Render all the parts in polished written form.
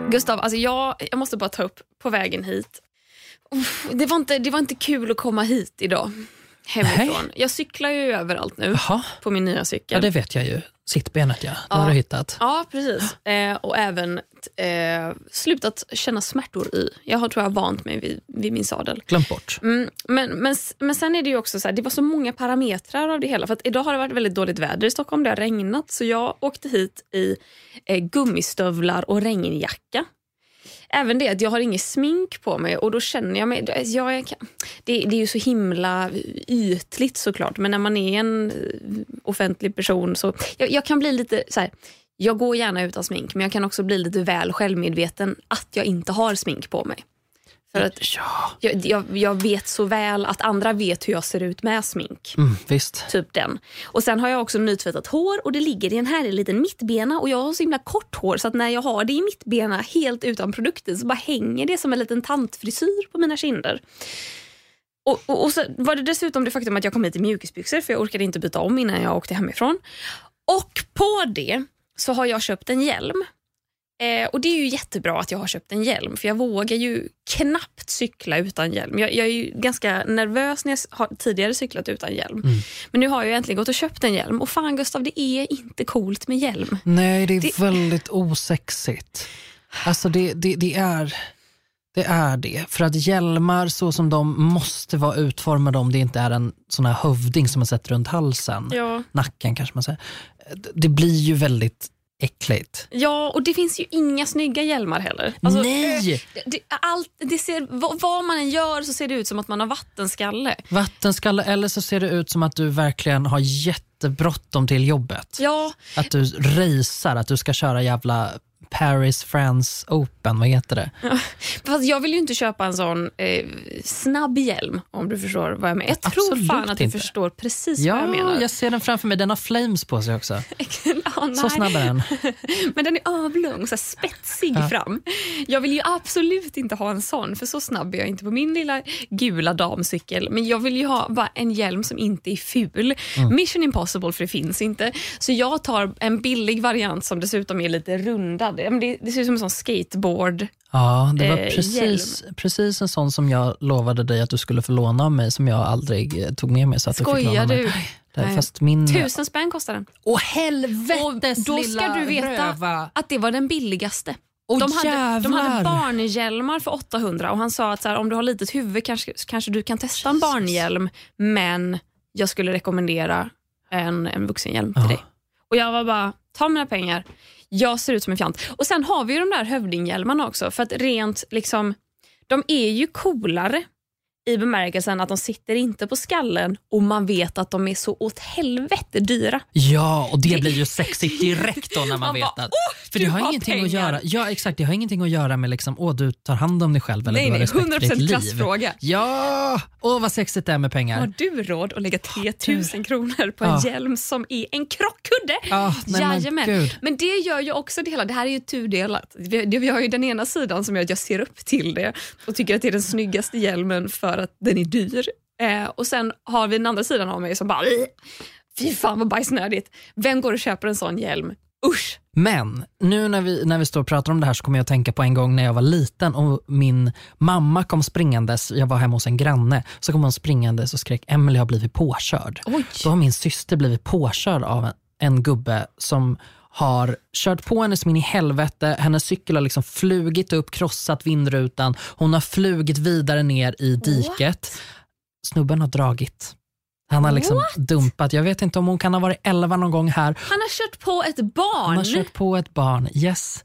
Gustav, alltså jag måste bara ta upp på vägen hit. Det var inte kul att komma hit idag hemifrån. Nej. Jag cyklar ju överallt nu. Aha. På min nya cykel. Ja, det vet jag ju. Sittbenet, ja. Det har du hittat. Ja, precis. Och även slutat känna smärtor i. Jag tror jag har vant mig vid min sadel. Glömt bort. Men sen är det ju också så här, det var så många parametrar av det hela. För att idag har det varit väldigt dåligt väder i Stockholm. Det har regnat. Så jag åkte hit i gummistövlar och regnjacka. Även det att jag har inget smink på mig och då känner jag mig... Det är ju så himla ytligt såklart, men när man är en offentlig person så... Jag kan bli lite så här... Jag går gärna utan smink, men jag kan också bli lite väl självmedveten att jag inte har smink på mig. För att jag vet så väl att andra vet hur jag ser ut med smink. Visst. Typ den. Och sen har jag också nytvättat hår och det ligger i en här liten mittbena och jag har så himla kort hår så att när jag har det i mittbena helt utan produkter så bara hänger det som en liten tantfrisyr på mina kinder. Och så var det dessutom det faktum att jag kom hit i mjukisbyxor för jag orkade inte byta om innan jag åkte hemifrån. Och på det så har jag köpt en hjälm. Och det är ju jättebra att jag har köpt en hjälm för jag vågar ju knappt cykla utan hjälm. Jag är ju ganska nervös när jag har tidigare cyklat utan hjälm. Men nu har jag äntligen gått och köpt en hjälm. Och fan Gustav, det är inte coolt med hjälm. Nej, det är väldigt osexigt. Alltså det är det. För att hjälmar så som de måste vara utformade om det inte är en sån här hövding som man sätter runt halsen. Ja. Nacken kanske man säger. Det blir ju väldigt äckligt. Ja, och det finns ju inga snygga hjälmar heller. Alltså, nej! Det ser, vad man än gör så ser det ut som att man har vattenskalle. Vattenskalle, eller så ser det ut som att du verkligen har jättebråttom till jobbet. Ja. Att du racear, att du ska köra jävla Paris, France Open, vad heter det? Ja, fast jag vill ju inte köpa en sån snabb hjälm, om du förstår vad jag menar. Jag tror absolut fan att du förstår precis vad jag menar. Jag ser den framför mig, den har flames på sig också. Så snabb är den. Men den är avlång, så här spetsig fram. Jag vill ju absolut inte ha en sån, för så snabb är jag inte på min lilla gula damcykel. Men jag vill ju ha bara en hjälm som inte är ful. Mission Impossible, för det finns inte. Så jag tar en billig variant som dessutom är lite rundad. Det ser ut som en sån skateboard. Ja, det var precis en sån som jag lovade dig att du skulle få låna av mig, som jag aldrig tog med mig så att skojar du fick låna du? Mig. Fast min... 1000 spänn kostar den. Åh helvetes, då ska du veta röva. Att det var den billigaste. De hade barnhjälmar för 800 och han sa att så här, om du har litet huvud kanske du kan testa en barnhjälm, men jag skulle rekommendera en vuxenhjälm till dig. Och jag var bara, ta mina pengar. Jag ser ut som en fjant. Och sen har vi ju de där hövdinghjälmarna också. För att rent liksom, de är ju coolare i bemärkelsen att de sitter inte på skallen och man vet att de är så åt helvete dyra. Ja, och det blir ju sexigt direkt då när man vet att... För det har ingenting pengar att göra. Ja, exakt. Det har ingenting att göra med liksom, du tar hand om dig själv. Eller nej, 100% klassfråga. Ja, vad sexigt det är med pengar. Har du råd att lägga 3000 kronor på en hjälm som är en krockkudde? Jajamän. Men det gör ju också det hela. Det här är ju tudelat. Vi har ju den ena sidan som gör att jag ser upp till det och tycker att det är den snyggaste hjälmen för att den är dyr. Och sen har vi den andra sidan av mig som bara fy fan vad bajsnödigt. Vem går och köper en sån hjälm? Usch. Men nu när vi står och pratar om det här så kommer jag att tänka på en gång när jag var liten och min mamma kom springandes. Jag var hemma hos en granne. Så kom hon springandes och skrek, Emily har blivit påkörd. Oj. Då har min syster blivit påkörd av en gubbe som har kört på henne som in i helvete. Hennes cykel har liksom flugit upp, krossat vindrutan. Hon har flugit vidare ner i diket. What? Snubben har dragit. Han har liksom dumpat. Jag vet inte om hon kan ha varit 11 någon gång här. Han har kört på ett barn. Han har kört på ett barn, yes.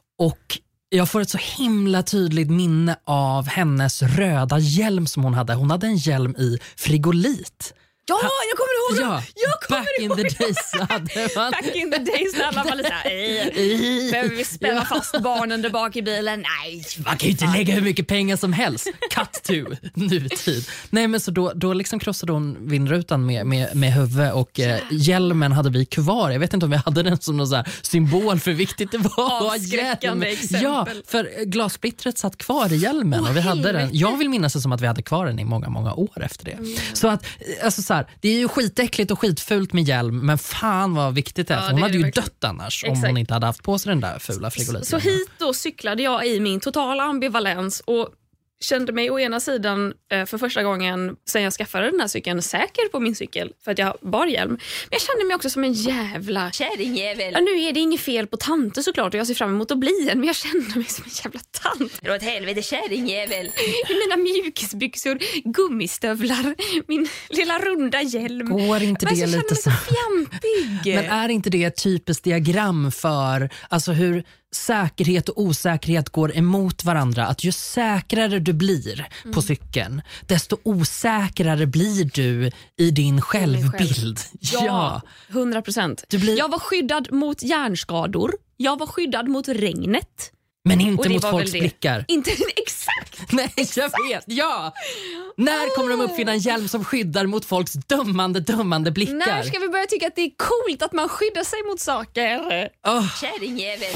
Och jag får ett så himla tydligt minne av hennes röda hjälm som hon hade. Hon hade en hjälm i frigolit. Ja, jag kommer ihåg det. Back in the days hade man. Back in the days när alla var lite såhär, behöver vi spänna fast barnen där bak i bilen? Nej. Man kan ju inte lägga hur mycket pengar som helst. Cut to nutid. Nej, men så då liksom krossade hon vindrutan med huvud och hjälmen hade vi kvar. Jag vet inte om vi hade den som någon så här symbol för hur viktigt det var. Avskräckande exempel. Ja, för glassplittret satt kvar i hjälmen och vi hade den. Jag vill minnas det som att vi hade kvar den i många, många år efter det. Så att, alltså så här, här, det är ju skitäckligt och skitfult med hjälm, men fan vad viktigt det är. Hon hade ju dött annars. Exakt. Om hon inte hade haft på sig den där fula frigoliten. Så hit då cyklade jag i min totala ambivalens och kände mig å ena sidan för första gången sen jag skaffade den här cykeln säker på min cykel för att jag bar hjälm. Men jag kände mig också som en jävla kärringjävel. Ja, nu är det inget fel på tanter såklart och jag ser fram emot att bli en, men jag kände mig som en jävla tant. Det var ett helvete kärringjävel. I mina mjukisbyxor, gummistövlar, min lilla runda hjälm. Går inte det lite så fjantig? Men är inte det ett typiskt diagram för alltså hur säkerhet och osäkerhet går emot varandra? Att ju säkrare du blir på cykeln, desto osäkrare blir du i din självbild. Ja, 100%. Jag var skyddad mot hjärnskador. Jag var skyddad mot regnet. Men inte mot folks blickar. Inte exakt. Nej, jag vet. Ja. När kommer de uppfinna en hjälm som skyddar mot folks dömande blickar? När ska vi börja tycka att det är coolt att man skyddar sig mot saker? Kärringjävel.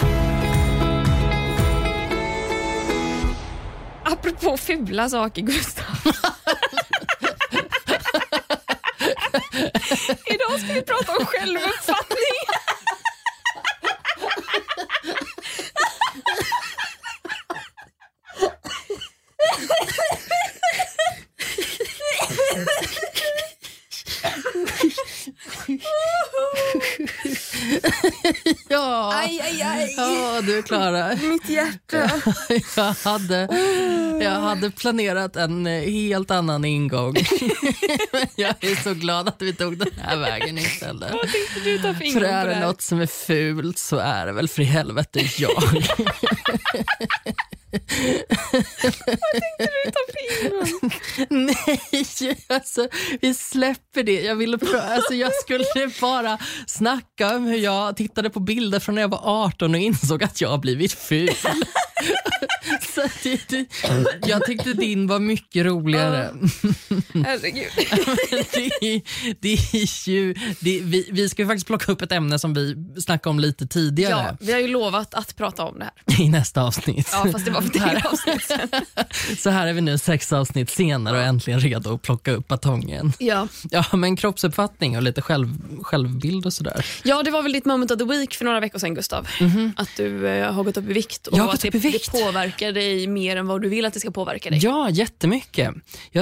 Apropå fula saker, Gustav. Idag ska vi prata om självuppfattning. Ja. Aj. Ja, du är klara. Mitt hjärta. Jag hade planerat en helt annan ingång. Jag är så glad att vi tog den här vägen istället. Vad tänkte du ta för ingång? För är det något som är fult så är det väl för i helvete jag. Vad tänkte du ta för ingång? Nej, alltså vi släpper det. Jag skulle bara snacka om hur jag tittade på bilder från när jag var 18 och insåg att jag har blivit ful. Så jag tyckte din var mycket roligare. Herregud. Vi ska ju faktiskt plocka upp ett ämne som vi snackade om lite tidigare. Ja, vi har ju lovat att prata om det här. I nästa avsnitt. Ja, fast det var för det avsnitt. Så här är vi nu 6 avsnitt senare och äntligen redo att plocka upp batongen. Ja, men kroppsuppfattning och lite självbild och sådär. Ja, det var väl ditt moment of the week för några veckor sedan, Gustav. Att du har gått upp i vikt och att det påverkar dig mer än vad du vill att det ska påverka dig. Ja, jättemycket.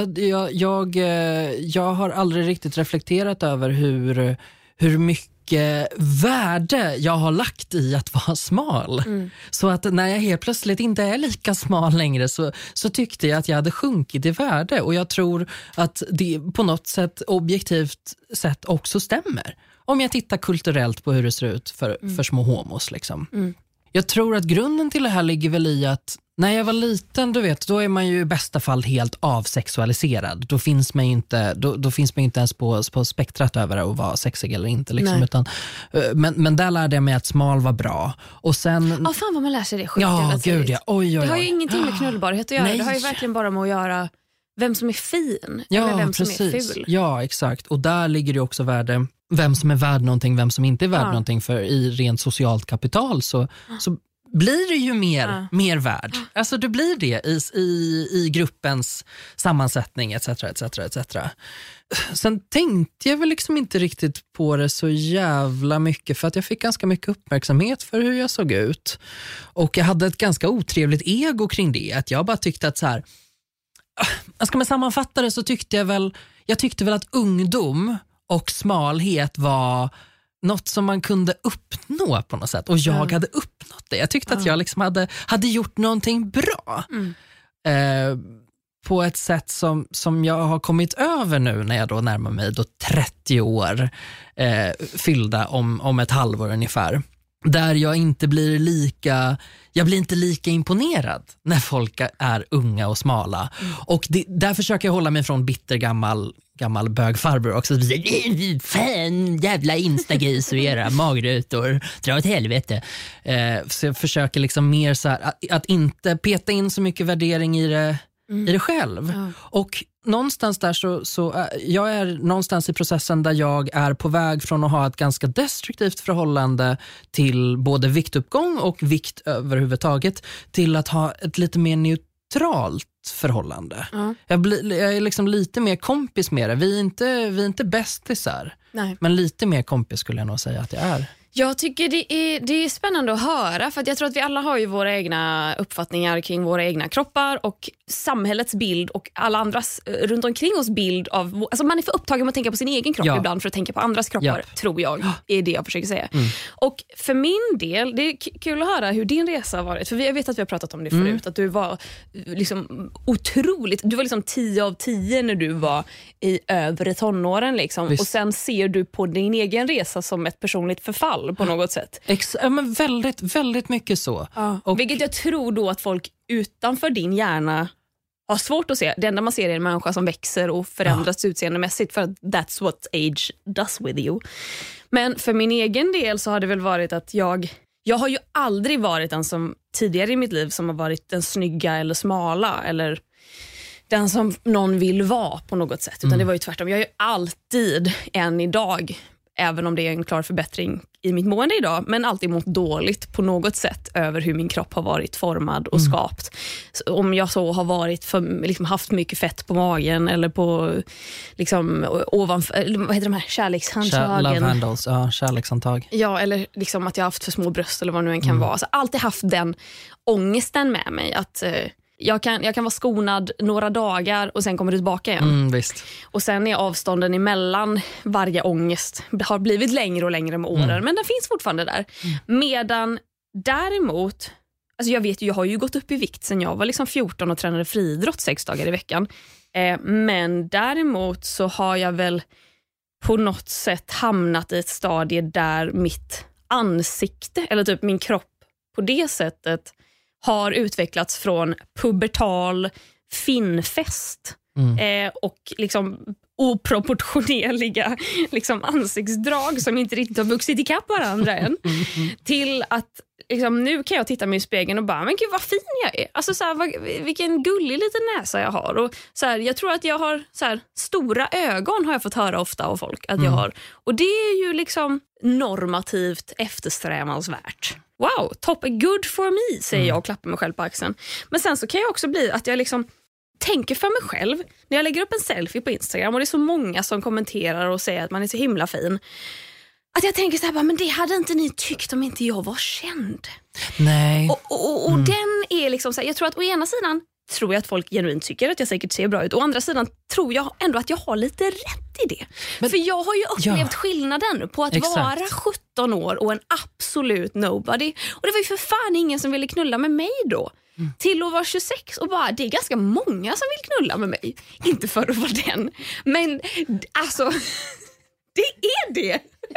Jag har aldrig riktigt reflekterat över hur mycket värde jag har lagt i att vara smal. Så att när jag helt plötsligt inte är lika smal längre så tyckte jag att jag hade sjunkit i värde, och jag tror att det på något sätt objektivt sett också stämmer. Om jag tittar kulturellt på hur det ser ut för små homos liksom. Jag tror att grunden till det här ligger väl i att när jag var liten, du vet, då är man ju i bästa fall helt avsexualiserad. Då finns man ju inte ens på spektrat över att vara sexig eller inte. Liksom, utan, men där lärde jag mig att smal var bra. Och sen... fan vad man lär sig det skit. Ja, gud ja. Oj. Det har ju ingenting med knullbarhet att göra. Nej. Det har ju verkligen bara med att göra vem som är fin eller vem som är ful. Ja, exakt. Och där ligger det också värde vem som är värd någonting, vem som inte är värd någonting. För i rent socialt kapital så blir det ju mer värd. Alltså det blir det i gruppens sammansättning etc. Sen tänkte jag väl liksom inte riktigt på det så jävla mycket, för att jag fick ganska mycket uppmärksamhet för hur jag såg ut. Och jag hade ett ganska otrevligt ego kring det. Att jag bara tyckte att så här, ska man sammanfatta det så tyckte jag väl att ungdom och smalhet var något som man kunde uppnå på något sätt. Och jag hade uppnått det. Jag tyckte att jag liksom hade gjort någonting bra. På ett sätt som jag har kommit över nu när jag då närmar mig då 30 år fyllda om ett halvår ungefär. Där jag inte blir lika imponerad när folk är unga och smala. Och där försöker jag hålla mig från bitter gammal bögfarbror också. Fan, jävla instagris och era magrutor. Dra åt helvete. Så jag försöker liksom mer så här, att inte peta in så mycket värdering i det själv. Och någonstans där så jag är någonstans i processen där jag är på väg från att ha ett ganska destruktivt förhållande till både viktuppgång och vikt överhuvudtaget till att ha ett lite mer neutralt förhållande. Jag är liksom lite mer kompis med det. Vi är inte bästisar. Nej. Men lite mer kompis skulle jag nog säga att jag är. Jag tycker det är spännande att höra, för att jag tror att vi alla har ju våra egna uppfattningar kring våra egna kroppar och samhällets bild och alla andras runt omkring oss bild av, alltså man är för upptagen med att tänka på sin egen kropp ibland för att tänka på andras kroppar, tror jag, är det jag försöker säga. Och för min del, det är kul att höra hur din resa har varit, för jag vet att vi har pratat om det förut, att du var liksom otroligt, du var liksom 10 av 10 när du var i övre tonåren liksom. Och sen ser du på din egen resa som ett personligt förfall på något sätt. Men väldigt, väldigt mycket så. Och vilket jag tror då att folk utanför din hjärna har svårt att se. Det enda man ser är en människa som växer och förändras utseendemässigt, för att that's what age does with you. Men för min egen del så har det väl varit att jag har ju aldrig varit den som tidigare i mitt liv som har varit den snygga eller smala eller den som någon vill vara på något sätt. Utan det var ju tvärtom. Jag är ju alltid, än idag, även om det är en klar förbättring i mitt mående idag, men alltid mått dåligt på något sätt över hur min kropp har varit formad och skapt. Så om jag så har varit liksom haft mycket fett på magen eller på liksom ovanför, vad heter de här, kärlekshandtagen? Love handles, kärlekshandtag. Ja, eller liksom att jag har haft för små bröst eller vad nu än kan vara. Så alltid haft den ångesten med mig att jag kan vara skonad några dagar och sen kommer det tillbaka igen. Visst. Och sen är avstånden emellan varje ångest har blivit längre och längre med åren, men den finns fortfarande där. Medan däremot, alltså jag vet ju, jag har ju gått upp i vikt sen jag var liksom 14 och tränade friidrott 6 dagar i veckan. Men däremot så har jag väl på något sätt hamnat i ett stadie där mitt ansikte, eller typ min kropp på det sättet, har utvecklats från pubertal finfest och liksom oproportionerliga liksom ansiktsdrag som inte riktigt har vuxit ikapp varandra än, till att liksom, nu kan jag titta mig i spegeln och bara, men gud vad fin jag är. Alltså så här, vilken gullig liten näsa jag har. Och så här, jag tror att jag har så här, stora ögon har jag fått höra ofta av folk att jag har. Och det är ju liksom normativt eftersträvansvärt. Wow, top good for me, säger jag och klappar mig själv på axeln. Men sen så kan jag också bli att jag liksom tänker för mig själv när jag lägger upp en selfie på Instagram och det är så många som kommenterar och säger att man är så himla fin, att jag tänker så här, men det hade inte ni tyckt om inte jag var känd. Nej. Och den är liksom så här, jag tror att å ena sidan tror jag att folk genuint tycker att jag säkert ser bra ut. Å andra sidan tror jag ändå att jag har lite rätt i det. Men, för jag har ju upplevt skillnaden på att vara 17 år och en absolut nobody. Och det var ju för fan ingen som ville knulla med mig då. Till att vara 26 och bara, det är ganska många som vill knulla med mig. Inte för att vara den. Men alltså, det är det.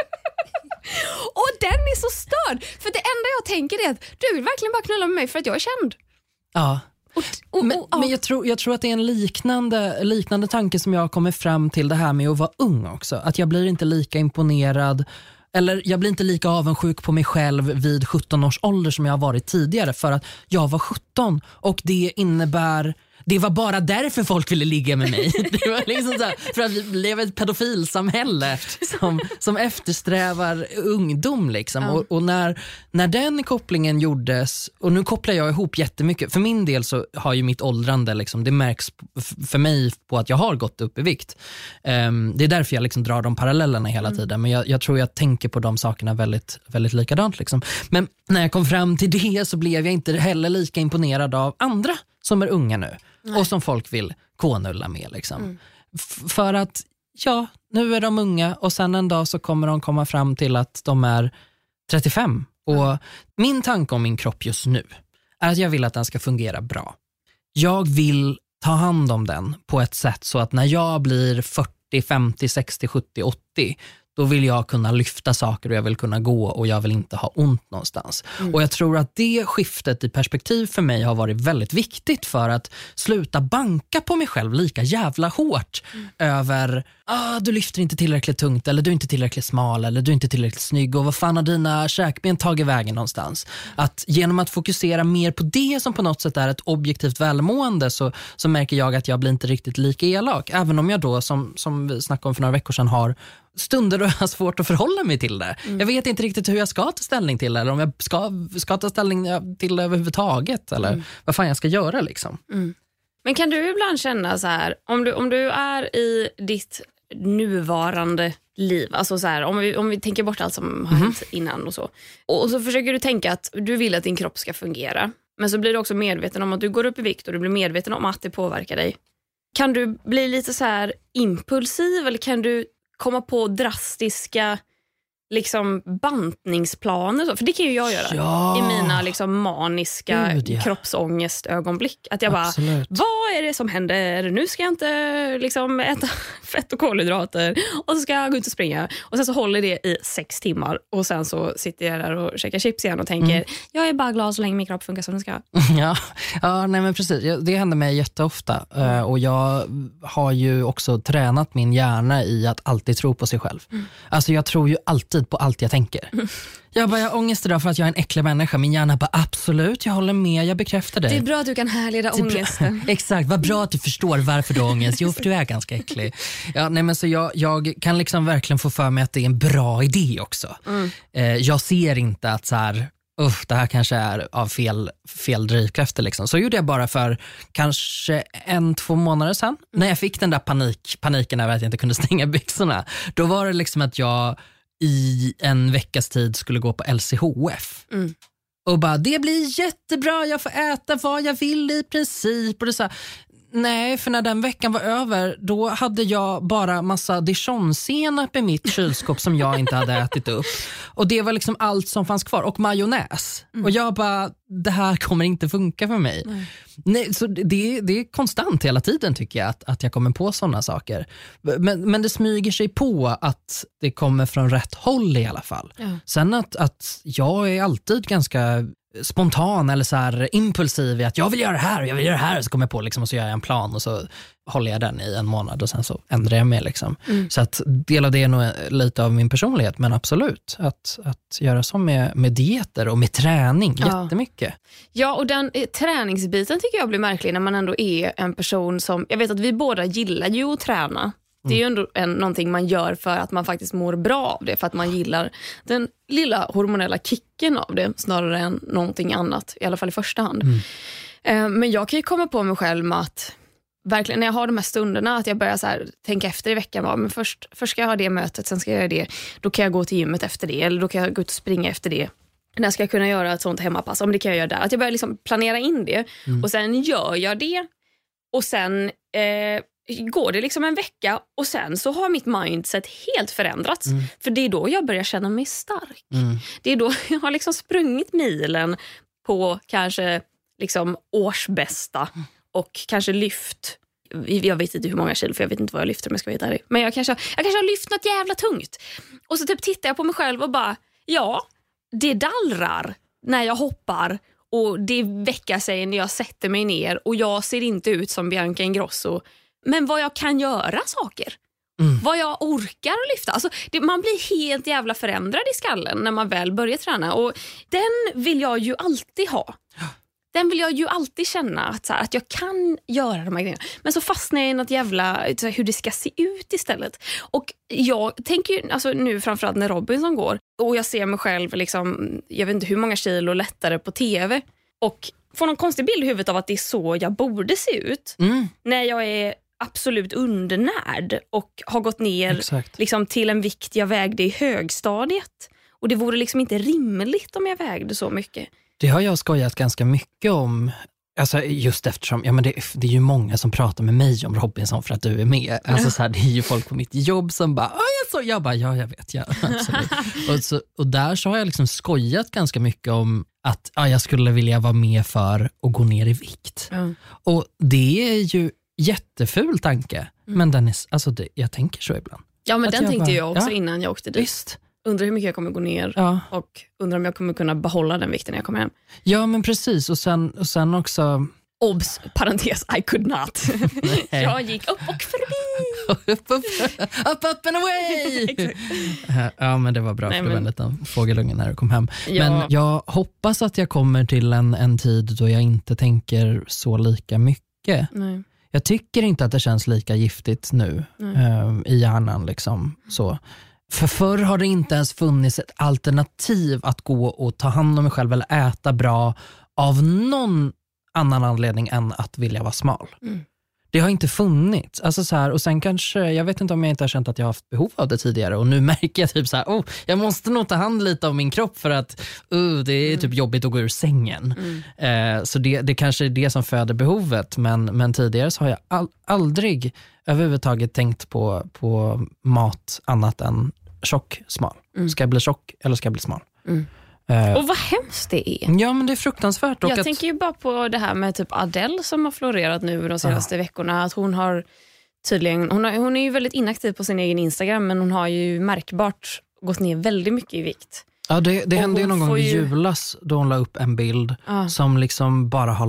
Och den är så störd. För det enda jag tänker är att du vill verkligen bara knulla med mig för att jag är känd. Ja. Men jag tror att det är en liknande tanke som jag kommer fram till det här med att vara ung också. Att jag blir inte lika imponerad, eller jag blir inte lika avundsjuk på mig själv vid 17 års ålder som jag har varit tidigare, för att jag var 17 och det innebär... Det var bara därför folk ville ligga med mig. Det var liksom så här, för att vi lever i ett pedofilsamhälle som eftersträvar ungdom liksom. Och när den kopplingen gjordes, och nu kopplar jag ihop jättemycket. För min del så har ju mitt åldrande liksom, det märks för mig på att jag har gått upp i vikt. Det är därför jag liksom drar de parallellerna hela tiden. Men jag tror jag tänker på de sakerna väldigt, väldigt likadant liksom. Men när jag kom fram till det så blev jag inte heller lika imponerad av andra som är unga nu. Nej. Och som folk vill konulla med liksom. För att nu är de unga och sen en dag så kommer de komma fram till att de är 35. Och min tanke om min kropp just nu är att jag vill att den ska fungera bra. Jag vill ta hand om den på ett sätt så att när jag blir 40, 50, 60, 70, 80, då vill jag kunna lyfta saker och jag vill kunna gå och jag vill inte ha ont någonstans. Och jag tror att det skiftet i perspektiv för mig har varit väldigt viktigt för att sluta banka på mig själv lika jävla hårt över du lyfter inte tillräckligt tungt, eller du är inte tillräckligt smal, eller du är inte tillräckligt snygg, och vad fan har dina käkben tagit vägen någonstans? Att genom att fokusera mer på det som på något sätt är ett objektivt välmående så märker jag att jag blir inte riktigt lika elak, även om jag då som vi snackade om för några veckor sedan har stunder då jag har svårt att förhålla mig till det. Jag vet inte riktigt hur jag ska ta ställning till det, eller om jag ska ta ställning till det överhuvudtaget, eller vad fan jag ska göra liksom. Men kan du ibland känna så här, om du är i ditt nuvarande liv, alltså så här, om vi tänker bort allt som har hänt innan och så försöker du tänka att du vill att din kropp ska fungera, men så blir du också medveten om att du går upp i vikt och du blir medveten om att det påverkar dig. Kan du bli lite så här impulsiv, eller kan du komma på drastiska liksom bantningsplaner? För det kan ju jag göra i mina liksom maniska kroppsångestögonblick. Att jag bara, vad är det som händer? Nu ska jag inte liksom äta fett och kolhydrater och så ska jag gå ut och springa. Och sen så håller det i 6 timmar och sen så sitter jag där och käkar chips igen och tänker, jag är bara glad så länge min kropp funkar som den ska. Ja, nej men precis. Det händer mig jätteofta. Och jag har ju också tränat min hjärna i att alltid tro på sig själv. Alltså jag tror ju alltid på allt jag tänker. Jag har ångest idag för att jag är en äcklig människa. Min hjärna bara, absolut, jag håller med, jag bekräftar dig. Det är bra att du kan härleda ångesten. Exakt, vad bra att du förstår varför du har ångest. Jo, för du är ganska äcklig. Ja, nej, men så jag kan liksom verkligen få för mig att det är en bra idé också. Jag ser inte att så här, det här kanske är av fel drivkrafter liksom. Så gjorde jag bara för kanske 1-2 månader sedan. När jag fick den där paniken över att jag inte kunde stänga byxorna. Då var det liksom att jag i en veckas tid skulle gå på LCHF. Och bara, det blir jättebra, jag får äta vad jag vill i princip. Och det så här, nej, för när den veckan var över, då hade jag bara massa dijonsenap i mitt kylskåp som jag inte hade ätit upp. Och det var liksom allt som fanns kvar. Och majonnäs. Och jag bara, det här kommer inte funka för mig. Nej, så det är konstant hela tiden tycker jag att jag kommer på sådana saker. Men det smyger sig på att det kommer från rätt håll i alla fall. Sen att jag är alltid ganska spontan eller så här impulsiv i att jag vill göra det här och jag vill göra det här, och så kommer jag på liksom, och så gör jag en plan och så håller jag den i 1 månad och sen så ändrar jag mig liksom. Så att del av det är nog lite av min personlighet, men absolut att göra så med dieter och med träning jättemycket. Ja, och den träningsbiten tycker jag blir märklig när man ändå är en person som, jag vet att vi båda gillar ju att träna. Det är ju ändå någonting man gör för att man faktiskt mår bra av det, för att man gillar den lilla hormonella kicken av det snarare än någonting annat, i alla fall i första hand. Men jag kan ju komma på mig själv med att verkligen när jag har de här stunderna att jag börjar så här, tänka efter i veckan, men först ska jag ha det mötet, sen ska jag göra det, då kan jag gå till gymmet efter det, eller då kan jag gå ut och springa efter det. När ska jag kunna göra ett sånt hemmapass? Om det kan jag göra där. Att jag börjar liksom planera in det och sen gör jag det och sen går det liksom en vecka och sen så har mitt mindset helt förändrats. För det är då jag börjar känna mig stark. Det är då jag har liksom sprungit milen på kanske liksom årsbästa och kanske lyft, jag vet inte hur många kilo, för jag vet inte vad jag lyfter om jag ska veta det. Men jag kanske har lyft något jävla tungt. Och så typ tittar jag på mig själv och bara, ja, det dallrar när jag hoppar. Och det väcker sig när jag sätter mig ner och jag ser inte ut som Bianca Ingrosso. Men vad jag kan göra saker. Vad jag orkar lyfta. Alltså, man blir helt jävla förändrad i skallen när man väl börjar träna. Och den vill jag ju alltid ha. Den vill jag ju alltid känna att jag kan göra de här grejerna. Men så fastnar jag i något jävla hur det ska se ut istället. Och jag tänker ju, alltså nu framförallt när Robinson går och jag ser mig själv liksom, jag vet inte hur många kilo lättare på tv och får någon konstig bild i huvudet av att det är så jag borde se ut när jag är absolut undernärd och har gått ner liksom, till en vikt jag vägde i högstadiet. Och det vore liksom inte rimligt om jag vägde så mycket. Det har jag skojat ganska mycket om. Alltså just eftersom det är ju många som pratar med mig om Robinson för att du är med. Alltså så här, det är ju folk på mitt jobb som bara, jag vet, absolut. och där så har jag liksom skojat ganska mycket om att jag skulle vilja vara med för att gå ner i vikt. Och det är ju jätteful tanke, men den är, alltså jag tänker så ibland. Ja, men den tänkte jag också innan jag åkte dit. Visst. Undrar hur mycket jag kommer gå ner och undrar om jag kommer kunna behålla den vikten när jag kommer hem. Ja, men precis. Och sen också... Obs, parentes, I could not. Jag gick upp och förbi. up and away. Ja, men det var bra. För det var en liten fågelunge när du kom hem. Ja. Men jag hoppas att jag kommer till en tid då jag inte tänker så lika mycket. Nej. Jag tycker inte att det känns lika giftigt nu i hjärnan liksom så. För förr har det inte ens funnits ett alternativ att gå och ta hand om mig själv eller äta bra av någon annan anledning än att vilja vara smal. Det har inte funnits. Alltså så här, och sen kanske, jag vet inte om jag inte har känt att jag har haft behov av det tidigare. Och nu märker jag typ så här, jag måste nog ta hand lite om min kropp för att det är typ jobbigt att gå ur sängen. Så det kanske är det som föder behovet. Men tidigare så har jag aldrig överhuvudtaget tänkt på mat annat än tjock, smal. Ska jag bli tjock eller ska jag bli smal? Och vad hemskt det är. Ja, men det är fruktansvärt. Och jag tänker ju bara på det här med typ Adele som har florerat nu de senaste veckorna. Att hon har tydligen, hon är ju väldigt inaktiv på sin egen Instagram, men hon har ju märkbart gått ner väldigt mycket i vikt. Ja, det hände ju någon gång i julas då hon la upp en bild som liksom bara har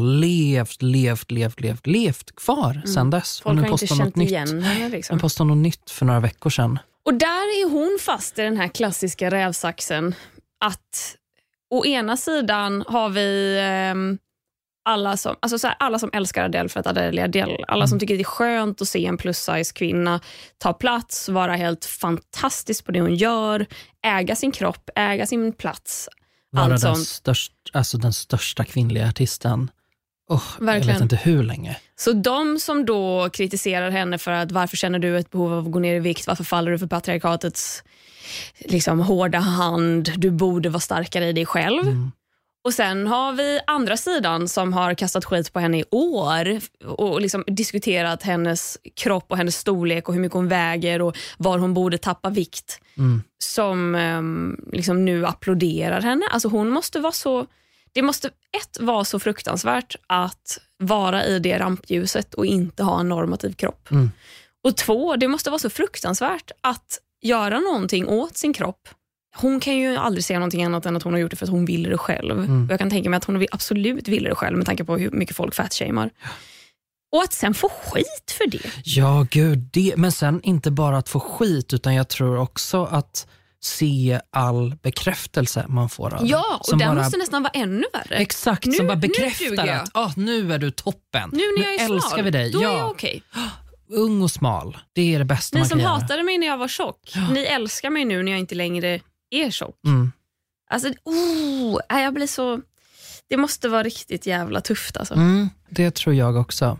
levt kvar sedan dess. Folk har inte känt igen henne liksom. Hon postade något nytt för några veckor sedan. Och där är hon fast i den här klassiska rävsaxen att å ena sidan har vi alla som älskar Adele för att Adele är Adele. Alla som tycker det är skönt att se en plus-size kvinna ta plats, vara helt fantastisk på det hon gör, äga sin kropp, äga sin plats. Vara den största kvinnliga artisten. Jag vet inte hur länge. Så de som då kritiserar henne för att varför känner du ett behov av att gå ner i vikt, varför faller du för patriarkatets liksom hårda hand, du borde vara starkare i dig själv. Och sen har vi andra sidan som har kastat skit på henne i år och liksom diskuterat hennes kropp och hennes storlek och hur mycket hon väger och var hon borde tappa vikt. Som liksom nu applåderar henne. Alltså hon måste vara så, det måste vara så fruktansvärt att vara i det rampljuset och inte ha en normativ kropp. Och 2, det måste vara så fruktansvärt att göra någonting åt sin kropp. Hon kan ju aldrig säga någonting annat än att hon har gjort det för att hon ville det själv. Jag kan tänka mig att hon absolut ville det själv med tanke på hur mycket folk fatshamear. Och att sen få skit för det. Ja, gud. Men sen inte bara att få skit, utan jag tror också att se all bekräftelse man får av. Ja, och den måste nästan vara ännu värre. Exakt, som bara bekräftar att nu är du toppen. Nu när jag är älskar smal, vi dig. Då är jag okej. Ung och smal, det är det bästa man kan göra. Ni som hatade mig när jag var tjock, ni älskar mig nu när jag inte längre är tjock. Alltså, jag blir så... Det måste vara riktigt jävla tufft alltså. Det tror jag också.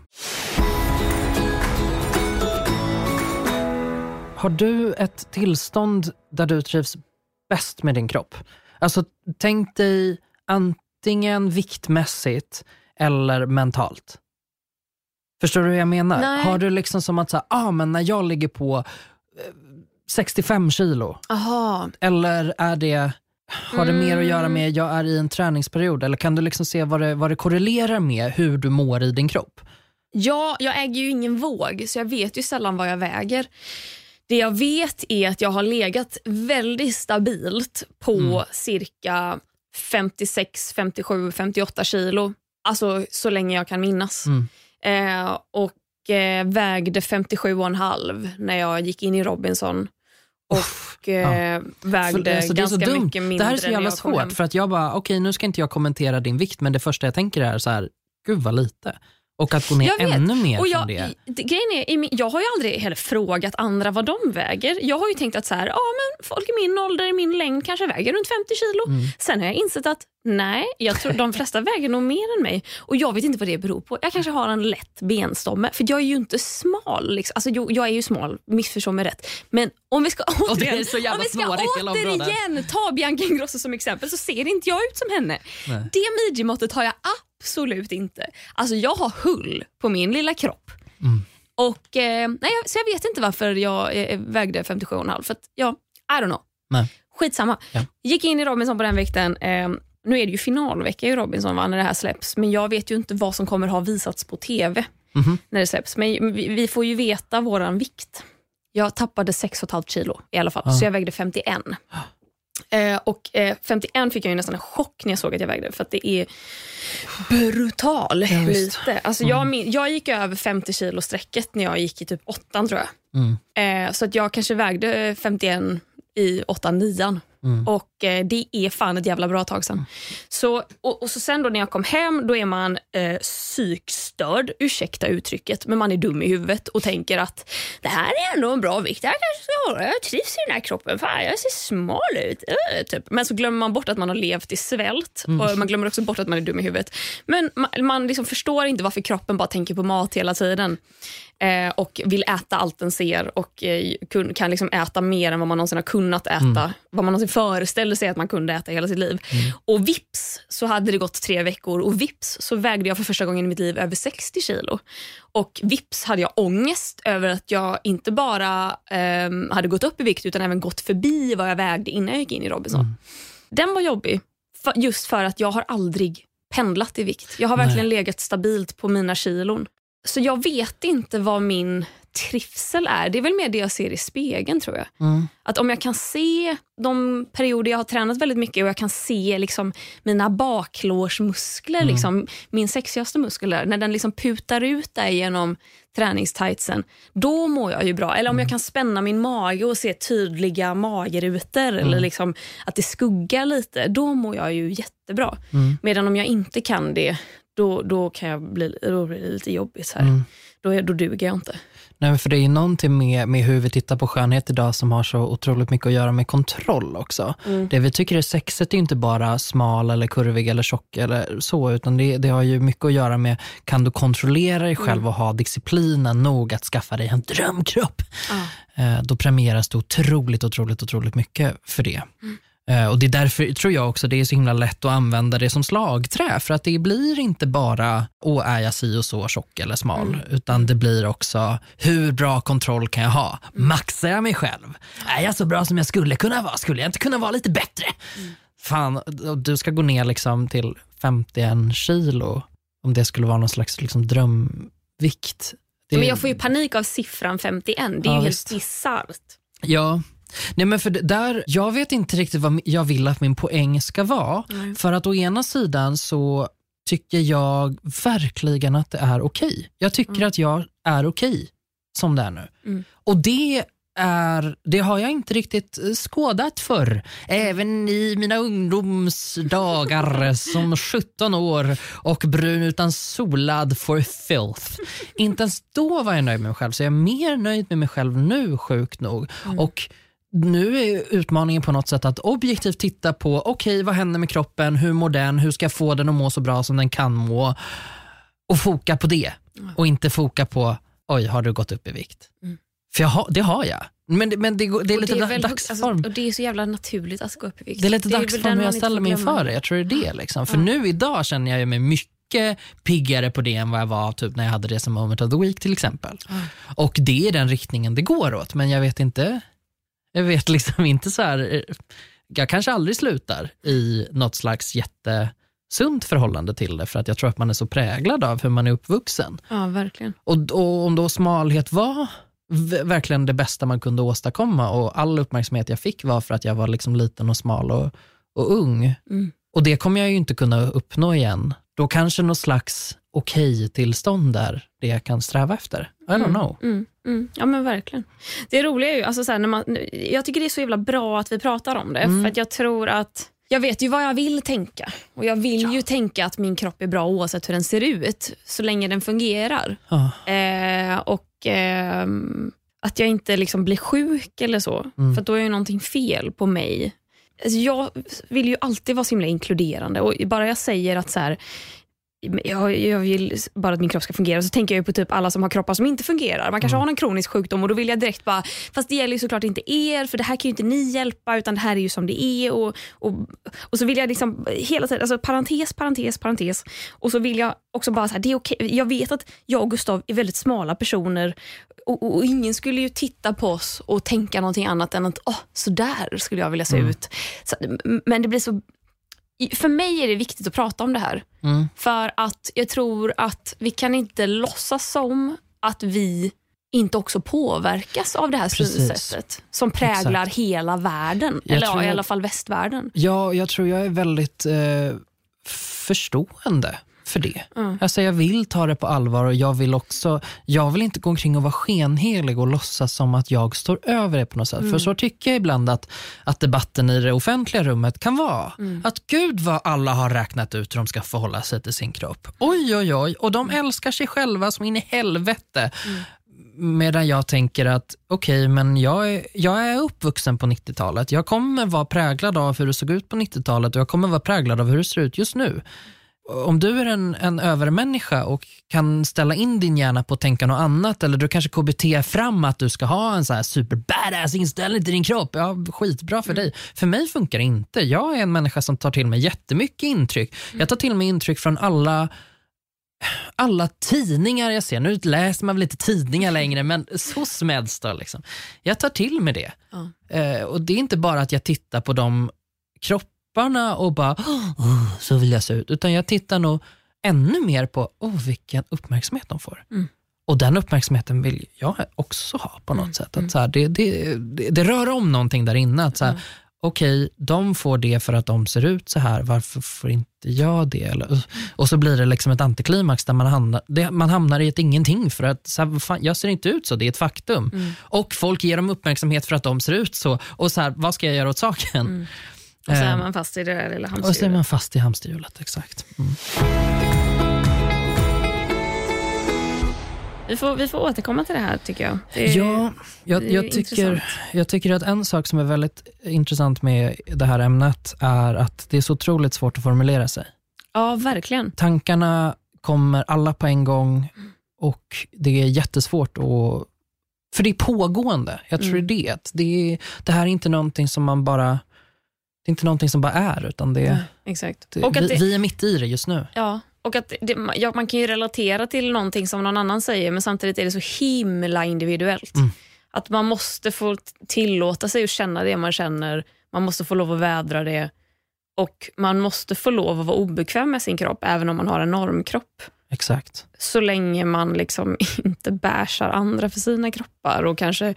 Har du ett tillstånd där du trivs bäst med din kropp? Alltså tänk dig antingen viktmässigt eller mentalt. Förstår du hur jag menar? Nej. Har du liksom som att säga, men när jag ligger på 65 kilo. Aha. Eller är det, har det mer att göra med jag är i en träningsperiod? Eller kan du liksom se vad det korrelerar med hur du mår i din kropp? Ja, jag äger ju ingen våg så jag vet ju sällan vad jag väger. Det jag vet är att jag har legat väldigt stabilt på cirka 56, 57, 58 kilo. Alltså så länge jag kan minnas. Och vägde 57,5 när jag gick in i Robinson. Och vägde alltså, ganska mycket mindre. Det här är så jävla svårt för att jag bara, okej, nu ska inte jag kommentera din vikt, men det första jag tänker är så här, gud vad lite. Och att gå ner ännu mer från det. Grejen är, jag har ju aldrig heller frågat andra vad de väger. Jag har ju tänkt att så här, men folk i min ålder, i min längd kanske väger runt 50 kilo. Sen har jag insett att nej, jag tror de flesta väger nog mer än mig. Och jag vet inte vad det beror på. Jag kanske har en lätt benstomme. För jag är ju inte smal. Liksom. Alltså, jag är ju smal, missförstå mig rätt. Men om vi ska återigen ta Bianca Ingrosso som exempel, så ser inte jag ut som henne. Nej. Det midjemåttet har jag absolut inte. Alltså jag har hull på min lilla kropp. Och så jag vet inte varför jag vägde 57,5. För att I don't know. Nej. Skitsamma. Ja. Gick in i Robinson på den vikten. Nu är det ju finalvecka i Robinson när det här släpps. Men jag vet ju inte vad som kommer ha visats på tv när det släpps. Men vi får ju veta våran vikt. Jag tappade 6,5 kilo i alla fall. Så jag vägde 51. Och 51 fick jag ju nästan en chock när jag såg att jag vägde. För att det är brutal lite. Alltså jag gick över 50 kilo sträcket när jag gick i typ 8 tror jag. Så att jag kanske vägde 51 i 8-9. Och det är fan ett jävla bra tag sedan. Så, och så sen då när jag kom hem, då är man psykstörd, ursäkta uttrycket, men man är dum i huvudet och tänker att det här är ändå en bra vikt, jag trivs i den här kroppen, fan, jag ser smal ut typ. Men så glömmer man bort att man har levt i svält och man glömmer också bort att man är dum i huvudet. Men man liksom förstår inte varför kroppen bara tänker på mat hela tiden. Och vill äta allt den ser och kan liksom äta mer än vad man någonsin har kunnat äta, vad man någonsin föreställde sig att man kunde äta hela sitt liv. Och vips så hade det gått 3 veckor och vips så vägde jag för första gången i mitt liv över 60 kilo. Och vips hade jag ångest över att jag inte bara hade gått upp i vikt utan även gått förbi vad jag vägde innan jag gick in i Robinson. Den var jobbig just för att jag har aldrig pendlat i vikt. Jag har verkligen legat stabilt på mina kilon. Så jag vet inte vad min trivsel är. Det är väl mer det jag ser i spegeln, tror jag. Att om jag kan se de perioder jag har tränat väldigt mycket och jag kan se liksom mina baklårsmuskler, liksom, min sexigaste muskel där, när den liksom putar ut där genom träningstightsen, då mår jag ju bra. Eller om jag kan spänna min mage och se tydliga magrutor eller liksom att det skuggar lite, då mår jag ju jättebra. Medan om jag inte kan det, då kan jag bli lite jobbigt här. Då duger jag inte. Nej, för det är någonting med hur vi tittar på skönhet idag som har så otroligt mycket att göra med kontroll också. Det vi tycker är sexigt är inte bara smal eller kurvig eller tjock eller så, utan det har ju mycket att göra med, kan du kontrollera dig själv och ha disciplinen nog att skaffa dig en drömkropp? Då premieras det otroligt mycket för det. Och det är därför, tror jag också, det är så himla lätt att använda det som slagträ, för att det blir inte bara är jag si och så tjock eller smal, utan det blir också hur bra kontroll kan jag ha? Maxar jag mig själv? Är jag så bra som jag skulle kunna vara? Skulle jag inte kunna vara lite bättre? Fan, du ska gå ner liksom till 51 kilo om det skulle vara någon slags liksom drömvikt. Men jag får ju panik av siffran 51, det är ju helt bisarrt. Ja. Nej, men för där, jag vet inte riktigt vad jag vill att min poäng ska vara. För att å ena sidan så tycker jag verkligen att det är okej. Jag tycker att jag är okej som det är nu. Och det har jag inte riktigt skådat för. Även i mina ungdomsdagar som 17 år och brun utan solad for filth. Inte ens då var jag nöjd med mig själv. Så jag är mer nöjd med mig själv nu, sjukt nog. Och nu är utmaningen på något sätt att objektivt titta på okej, vad händer med kroppen, hur mår den, hur ska jag få den att må så bra som den kan må, och foka på det och inte foka på oj, har du gått upp i vikt? För det har jag. Men det är lite dagsform. Och det är så jävla naturligt att gå upp i vikt. Det är lite dagsform hur jag ställer mig inför det. Jag tror det är det liksom. För nu idag känner jag mig mycket piggare på det än vad jag var typ när jag hade det som moment of the week till exempel. Och det är den riktningen det går åt. Men jag vet inte. Jag vet liksom inte så här. Jag kanske aldrig slutar i något slags jättesunt förhållande till det, för att jag tror att man är så präglad av hur man är uppvuxen. Ja, verkligen. Och om då smalhet var verkligen det bästa man kunde åstadkomma och all uppmärksamhet jag fick var för att jag var liksom liten och smal och ung. Och det kommer jag ju inte kunna uppnå igen. Då kanske något slags okej-tillstånd där det jag kan sträva efter. I don't know. Ja, men verkligen. Det roliga är ju, alltså så här, jag tycker det är så jävla bra att vi pratar om det. För att jag tror att jag vet ju vad jag vill tänka. Och jag vill ju tänka att min kropp är bra oavsett hur den ser ut, så länge den fungerar. Att jag inte liksom blir sjuk eller så. För då är ju någonting fel på mig. Alltså jag vill ju alltid vara så himla inkluderande. Och bara jag säger att så här, jag vill bara att min kropp ska fungera, så tänker jag ju på typ alla som har kroppar som inte fungerar. Man kanske har en kronisk sjukdom och då vill jag direkt bara, fast det gäller ju såklart inte er, för det här kan ju inte ni hjälpa, utan det här är ju som det är, och så vill jag liksom hela tiden, alltså parentes, och så vill jag också bara så här, det är okej. Jag vet att jag och Gustav är väldigt smala personer och ingen skulle ju titta på oss och tänka någonting annat än att så där skulle jag vilja se ut. Så, men det blir så, för mig är det viktigt att prata om det här. För att jag tror att vi kan inte låtsas som att vi inte också påverkas av det här synsättet som präglar hela världen. Eller i alla fall västvärlden. Ja, jag tror jag är väldigt förstående för det. Alltså jag vill ta det på allvar och jag vill inte gå omkring och vara skenhelig och låtsas som att jag står över det på något sätt. För så tycker jag ibland att debatten i det offentliga rummet kan vara. Att gud vad alla har räknat ut hur de ska förhålla sig till sin kropp. Oj, och de älskar sig själva som in i helvete. Medan jag tänker att okej, men jag är uppvuxen på 90-talet. Jag kommer vara präglad av hur det såg ut på 90-talet och jag kommer vara präglad av hur det ser ut just nu. Om du är en övermänniska och kan ställa in din hjärna på att tänka något annat, eller du kanske KBT fram att du ska ha en så här super badass inställning till din kropp, ja, skitbra för dig. För mig funkar det inte. Jag är en människa som tar till mig jättemycket intryck. Jag tar till mig intryck från alla tidningar jag ser. Nu läser man väl inte tidningar längre, men så smeds då liksom. Jag tar till mig det. Och det är inte bara att jag tittar på de kropparna och bara så vill jag se ut, utan jag tittar nog ännu mer på vilken uppmärksamhet de får. Och den uppmärksamheten vill jag också ha på något sätt. Att så här, det rör om någonting där inne. Att så här, okej, de får det för att de ser ut så här. Varför får inte jag det? Och så blir det liksom ett antiklimax där man hamnar i ett ingenting. För att så här, fan, jag ser inte ut så, det är ett faktum. Och folk ger dem uppmärksamhet för att de ser ut så. Och så här, vad ska jag göra åt saken? Och så är man fast i det där lilla hamsterhjulet. Och så är man fast i hamsterhjulet, exakt. Vi får återkomma till det här, tycker jag. Jag tycker att en sak som är väldigt intressant med det här ämnet är att det är så otroligt svårt att formulera sig. Ja, verkligen. Tankarna kommer alla på en gång och det är jättesvårt för det är pågående. Jag tror det här är inte någonting som man bara... Det är inte någonting som bara är, utan det, exakt. Vi är mitt i det just nu. Ja, och att man kan ju relatera till någonting som någon annan säger, men samtidigt är det så himla individuellt. Att man måste få tillåta sig att känna det man känner. Man måste få lov att vädra det. Och man måste få lov att vara obekväm med sin kropp, även om man har en normkropp. Exakt. Så länge man liksom inte bärsar andra för sina kroppar och kanske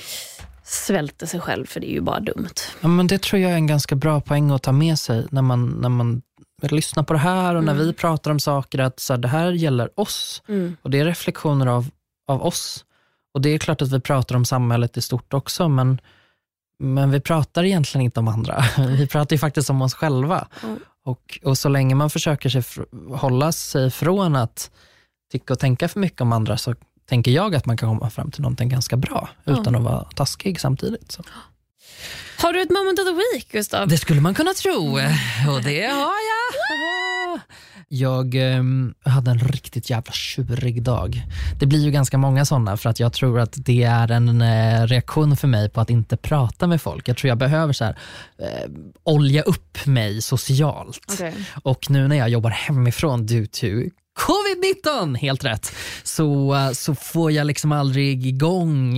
svälter sig själv, för det är ju bara dumt. Ja, men det tror jag är en ganska bra poäng att ta med sig när man lyssnar på det här och när vi pratar om saker, att så här, det här gäller oss och det är reflektioner av oss. Och det är klart att vi pratar om samhället i stort också, men vi pratar egentligen inte om andra. Vi pratar ju faktiskt om oss själva. Och så länge man försöker hålla sig från att tycka och tänka för mycket om andra, så tänker jag att man kan komma fram till någonting ganska bra utan att vara taskig samtidigt. Så. Har du ett moment of the week, Gustav? Det skulle man kunna tro, och det har jag. Jag hade en riktigt jävla tjurig dag. Det blir ju ganska många sådana, för att jag tror att det är en reaktion för mig på att inte prata med folk. Jag tror jag behöver så här, olja upp mig socialt. Okay. Och nu när jag jobbar hemifrån due to covid-19, helt rätt, så får jag liksom aldrig igång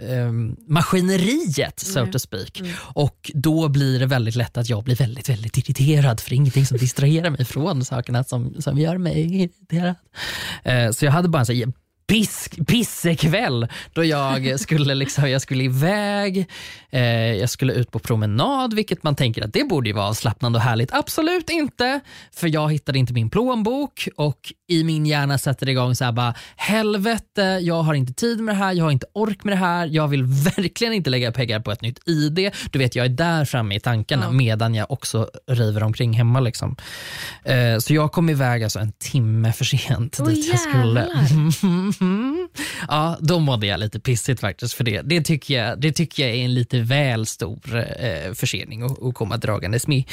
maskineriet, so to speak. Och då blir det väldigt lätt att jag blir väldigt, väldigt irriterad, för det är ingenting som distraherar mig från sakerna som gör mig irriterad. Så jag hade bara en så här pissekväll då jag skulle iväg, jag skulle ut på promenad, vilket man tänker att det borde ju vara avslappnande och härligt. Absolut inte, för jag hittade inte min plånbok och i min hjärna sätter det igång så här bara, helvete, jag har inte tid med det här, jag har inte ork med det här, jag vill verkligen inte lägga pengar på ett nytt ID. Du vet, jag är där framme i tankarna medan jag också river omkring hemma liksom. Så jag kom iväg alltså en timme för sent dit jag skulle. Ja, då mådde jag lite pissigt faktiskt för det. Det tycker jag är en lite väl stor försening att komma dragandes med.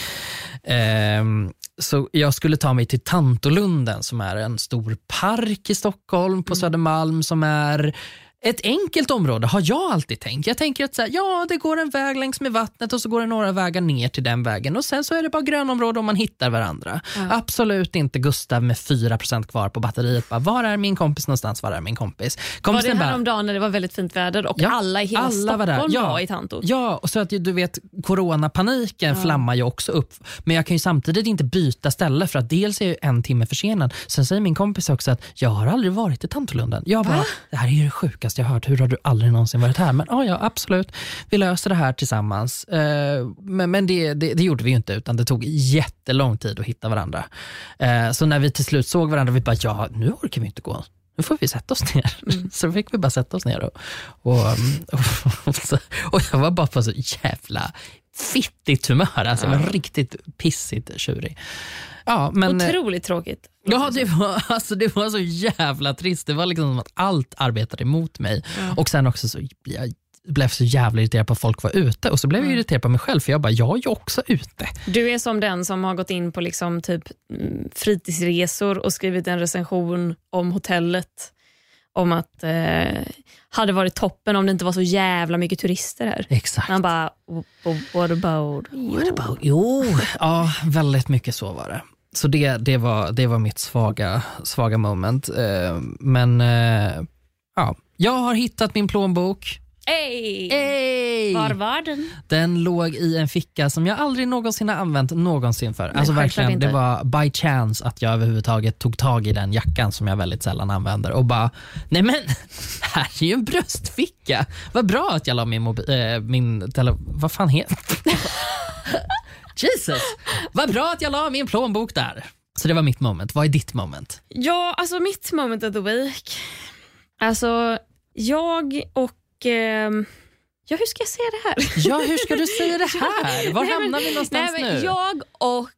Så jag skulle ta mig till Tantolunden, som är en stor park i Stockholm på Södermalm, som är ett enkelt område, har jag alltid tänkt. Jag tänker att så här, det går en väg längs med vattnet och så går det några vägar ner till den vägen och sen så är det bara grönområde om man hittar varandra. Absolut inte Gustav med 4% kvar på batteriet. Bara, var är min kompis någonstans? Var är min kompis? Var det här om dagen när det var väldigt fint väder och alla i hela Stockholm var i Tanto? Ja, och så att du vet, coronapaniken flammar ju också upp. Men jag kan ju samtidigt inte byta ställe, för att dels är jag 1 timme försenad. Sen säger min kompis också att jag har aldrig varit i Tantolunden. Jag bara, det här är ju det sjuka sjukaste jag hört. Hur har du aldrig någonsin varit här? Men ja, absolut. Vi löser det här tillsammans. Men det gjorde vi ju inte, utan det tog jättelång tid att hitta varandra. Så när vi till slut såg varandra, vi bara, nu orkar vi inte gå. Nu får vi sätta oss ner. Så fick vi bara sätta oss ner. Och jag var bara på så jävla fittigt humör. Alltså jag var riktigt pissigt tjurig. Ja, men, otroligt tråkigt. Ja, det var så jävla trist. Det var liksom som att allt arbetade emot mig. Och sen också så jag blev så jävla irriterad på att folk var ute. Och så blev jag irriterad på mig själv, för jag är ju också ute. Du är som den som har gått in på liksom typ fritidsresor och skrivit en recension om hotellet. Om att hade varit toppen om det inte var så jävla mycket turister här. Exakt. Man bara, what about? Jo, ja, väldigt mycket så var det. Så det var mitt svaga moment. Men ja, jag har hittat min plånbok. Hey. Var var den? Den låg i en ficka som jag aldrig någonsin har använt någonsin för. Alltså verkligen, inte. det var by chance att jag överhuvudtaget tog tag i den jackan som jag väldigt sällan använder och bara, nej men, här är ju en bröstficka. Vad bra att jag la min vad fan heter Jesus, vad bra att jag la min plånbok där. Så det var mitt moment. Vad är ditt moment? Ja, alltså mitt moment of the week. Alltså, jag och ja, hur ska jag säga det här? Ja, hur ska du säga det här? Var hamnar vi någonstans nu? Jag och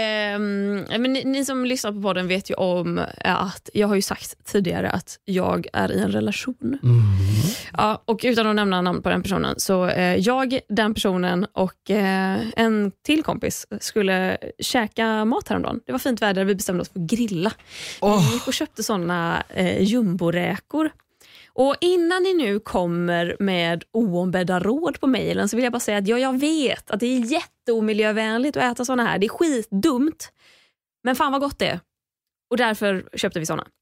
men ni som lyssnar på podden vet ju om att jag har ju sagt tidigare att jag är i en relation. Ja, och utan att nämna namn på den personen, så jag, den personen och en till kompis skulle käka mat häromdagen. Det var fint väder, vi bestämde oss för att grilla. Vi gick och köpte sådana jumboräkor. Och innan ni nu kommer med oombedda råd på mejlen, så vill jag bara säga att jag vet att det är jätteomiljövänligt att äta såna här. Det är skitdumt, men fan vad gott det är. Och därför köpte vi såna.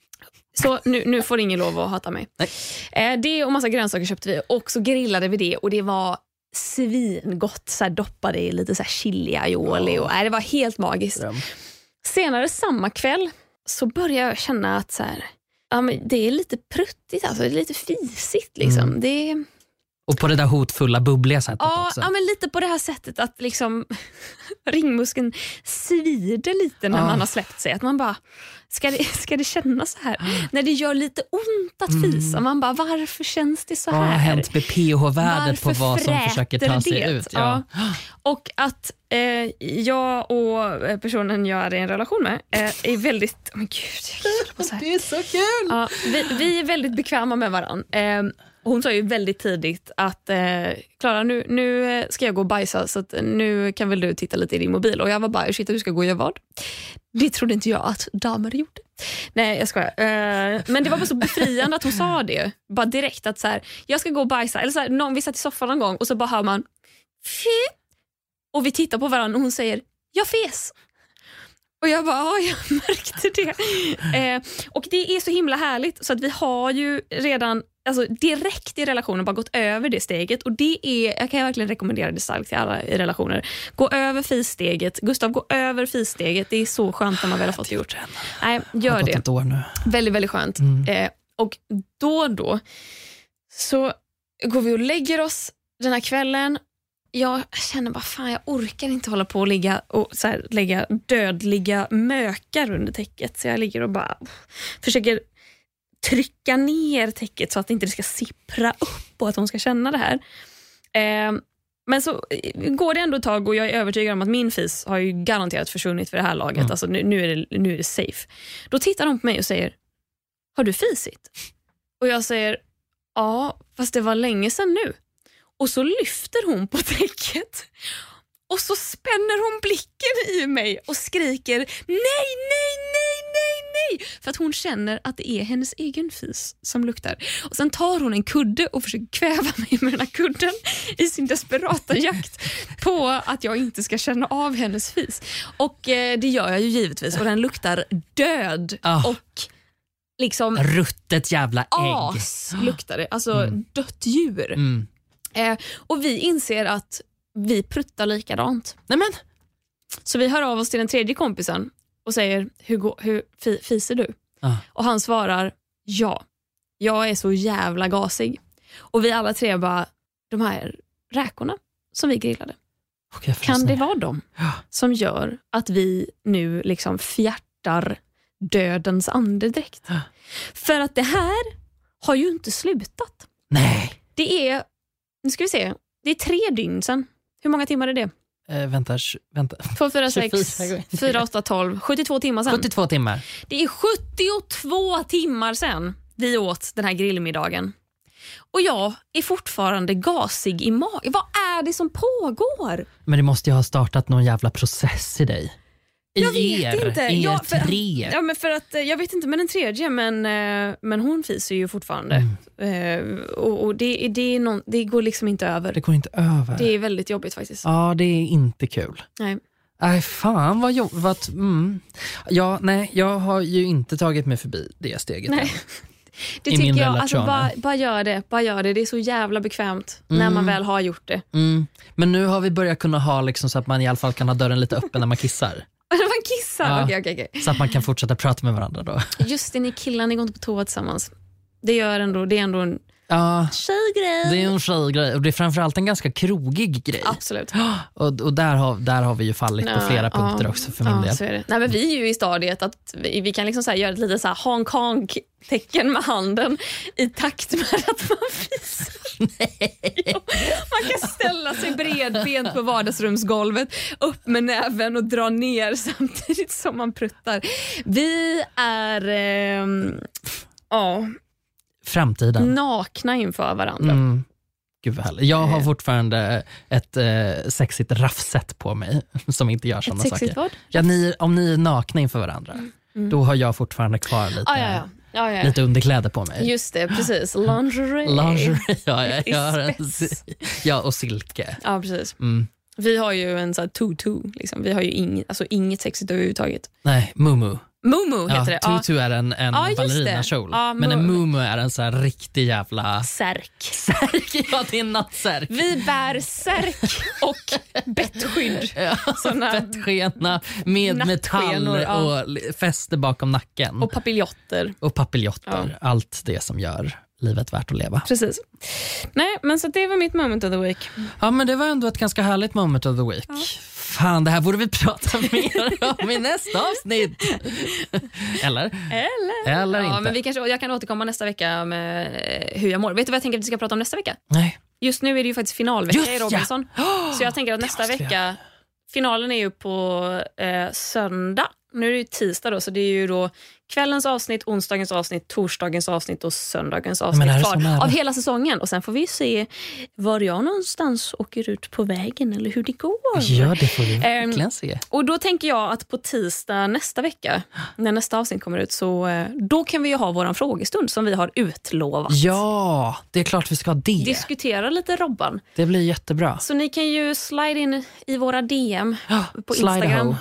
Så nu får ingen lov att hata mig. Det och massa grönsaker köpte vi, och så grillade vi det, och det var svingott. Så här doppade i lite så här chili aioli och det var helt magiskt. Senare samma kväll så började jag känna att så här, ja, men det är lite pruttigt, alltså det är lite fisigt liksom. Det... Och på det där hotfulla, bubbliga sättet också. Ja, men lite på det här sättet att liksom ringmuskeln svider lite när man har släppt sig. Att man bara, ska det kännas så här? När det gör lite ont att fisa, man bara, varför känns det så här? Vad har hänt med pH-värdet på vad som försöker ta sig ut? Ja. Och att jag och personen jag är i en relation med är väldigt, men gud, det är så kul! Ja, vi är väldigt bekväma med varandra. Hon sa ju väldigt tidigt att Klara, nu ska jag gå och bajsa, så att nu kan väl du titta lite i din mobil. Och jag var bara, shit, du ska gå och göra vad? Det trodde inte jag att damer gjorde. Nej, jag skojar. Men det var bara så befriande att hon sa det. Bara direkt att så här, jag ska gå och bajsa. Eller så här, vi satt i soffan någon gång och så bara hör man fy. Och vi tittar på varandra och hon säger, jag fes. Och jag bara, jag märkte det. Och det är så himla härligt, så att vi har ju redan, alltså direkt i relationen, bara gått över det steget. Och det är, jag kan verkligen rekommendera det starkt till alla i relationer. Gå över fissteget. Gustav, gå över fissteget. Det är så skönt när man väl har fått gjort. Nej, gör det. Ett år nu. Väldigt, väldigt skönt. Och då så går vi och lägger oss den här kvällen. Jag känner bara, fan, jag orkar inte hålla på och ligga och så här, lägga dödliga mökar under täcket. Så jag ligger och bara försöker trycka ner täcket så att det inte ska sippra upp och att hon ska känna det här. Men så går det ändå ett tag och jag är övertygad om att min fis har ju garanterat försvunnit för det här laget. Alltså nu är det safe. Då tittar hon på mig och säger, har du fisit? Och jag säger, ja, fast det var länge sedan nu. Och så lyfter hon på täcket och så spänner hon blicken i mig och skriker nej, nej, nej, nej, nej. För att hon känner att det är hennes egen fis som luktar. Och sen tar hon en kudde och försöker kväva mig med den här kudden i sin desperata jakt på att jag inte ska känna av hennes fis. Och det gör jag ju givetvis, och den luktar död och liksom ruttet jävla ägg. As luktar det, alltså dött djur. Och vi inser att vi pruttar likadant. Nämen. Så vi hör av oss till den tredje kompisen och säger, hur fiser du? Och han svarar, ja, Jag är så jävla gasig. Och vi alla tre bara, de här räkorna som vi grillade. Kan det vara de som gör att vi nu liksom fjärtar dödens andedräkt? För att det här har ju inte slutat. Nej. Det är, nu ska vi se, det är 3 dygn sedan. Hur många timmar är det? Vänta. 2, 4, 6, 4, 8, 12, 72 timmar sedan. 72 timmar. Det är 72 timmar sedan vi åt den här grillmiddagen. Och jag är fortfarande gasig i magen. Vad är det som pågår? Men det måste ju ha startat någon jävla process i dig. Jag vet inte. Tre. Ja, men för att, jag vet inte med den tredje, men hon fiser ju fortfarande. Och det går liksom inte över. Det går inte över. Det är väldigt jobbigt faktiskt. Ja, det är inte kul. Nej, fan vad jobbigt. Ja, nej, jag har ju inte tagit mig förbi det steget. Nej. Det tycker jag, alltså bara gör det. Det är så jävla bekvämt när man väl har gjort det. Men nu har vi börjat kunna ha liksom så att man i alla fall kan ha dörren lite öppen när man kissar. När man kissar? Ja. Okej. Så att man kan fortsätta prata med varandra då. Just det, ni killar, ni går inte på toa tillsammans. Det är ändå en tjejgrej. Det är en tjejgrej och det är framförallt en ganska krogig grej. Absolut. Och där har vi ju fallit på flera punkter också för min del. Så är det. Nej, men vi är ju i stadiet att vi kan liksom så här göra ett litet så här Hong Kong-tecken med handen i takt med att man fisar. Nej. Man kan ställa sig bredbent på vardagsrumsgolvet, upp med näven och dra ner samtidigt som man pruttar. Vi är framtiden. Nakna inför varandra. Gud vad härligt. Jag har fortfarande ett sexigt raffset på mig som inte gör sådana saker. Vad? Ja, om ni är nakna inför varandra, då har jag fortfarande kvar lite underkläder på mig. Just det, precis. Lingerie. Ja, och silke. Ja, precis. Vi har ju en sån här tutu. Liksom. Vi har ju inget sexigt överhuvudtaget. Nej, mumu. Mumu heter det. Tutu är en ballerinakjol. Men en mumu är en så här riktig jävla... Särk. Ja, det är en nattsärk. Vi bär särk och bettskydd. Bettskena med metall och fäste bakom nacken. Och papiljotter. Ja. Allt det som gör livet värt att leva. Precis. Nej, men så det var mitt moment of the week. Ja, men det var ändå ett ganska härligt moment of the week. Ja. Fan, det här borde vi prata mer om i nästa avsnitt. Eller inte. Men jag kan återkomma nästa vecka med hur jag mår. Vet du vad jag tänker att vi ska prata om nästa vecka? Nej. Just nu är det ju faktiskt finalvecka i Robinson. Så jag tänker att nästa vecka, finalen är ju på söndag. Nu är det ju tisdag då, så det är ju då kvällens avsnitt, onsdagens avsnitt, torsdagens avsnitt och söndagens avsnitt kvar av hela säsongen. Och sen får vi se var jag någonstans åker ut på vägen eller hur det går. Ja, det får vi verkligen se. Och då tänker jag att på tisdag nästa vecka, när nästa avsnitt kommer ut, så då kan vi ju ha våran frågestund som vi har utlovat. Ja, det är klart vi ska ha det. Diskutera lite Robban. Det blir jättebra. Så ni kan ju slide in i våra DM på Instagram.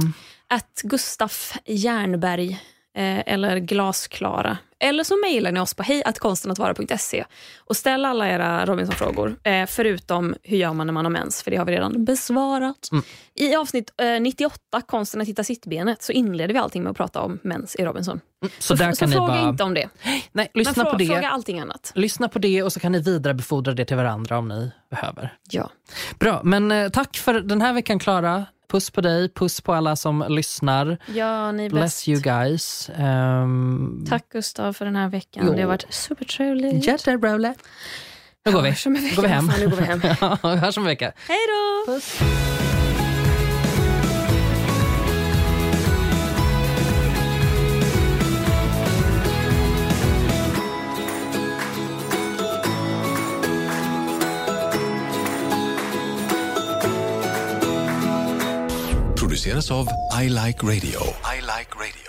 Att Gustaf Järnberg eller Glasklara. Eller så mejlar ni oss på hej@konstenattvara.se och ställ alla era Robinson-frågor. Förutom hur gör man när man har mens, för det har vi redan besvarat. I avsnitt 98, konsten att hitta sittbenet, så inleder vi allting med att prata om mens i Robinson. Så där kan ni fråga inte om det. Nej, lyssna på det. Fråga allting annat. Lyssna på det och så kan ni vidarebefordra det till varandra om ni behöver. Ja. Bra, men tack för den här veckan, Klara. Puss på dig, puss på alla som lyssnar. Ja, ni är Bless bäst. you guys. Tack Gustav för den här veckan. Jo. Det har varit supertrevligt. Jätteroligt. Nu går vi. Går vi hem. Nu går vi hem. Vi hörs om en vecka. Hej då! Puss. Produceras av I Like Radio. I Like Radio.